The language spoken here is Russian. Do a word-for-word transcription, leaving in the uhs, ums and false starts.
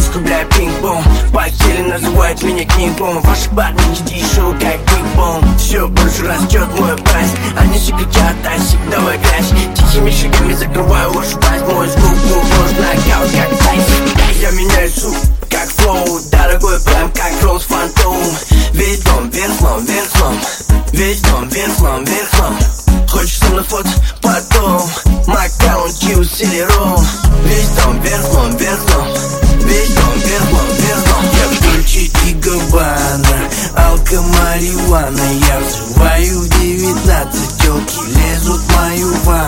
оскорбляю пинг-понг. Постели называют меня кинг-понг. Ваши парни дешевы как биг-бом. Все больше растет мой прайс. Они все кричат: Асик, давай грязь. Тихими шагами закрываю вашу пасть. Мой звук похож на нокаут как Тайсон. Я меняю суп как флоу. Дорогой прям как Роллс Фантом. Весь дом вверх слом, вверх слом. Весь дом вверх слом, вверх слом. Хочешь со мной фото? Потом Макаун, Чиус или Ром. Весь дом вверх слом, вверх слом. Весь дом вверх слом, вверх слом. Я Дольче и Габбана, алко, марихуана. Я взрываю в девятнадцать, тёлки лезут в мою ванну.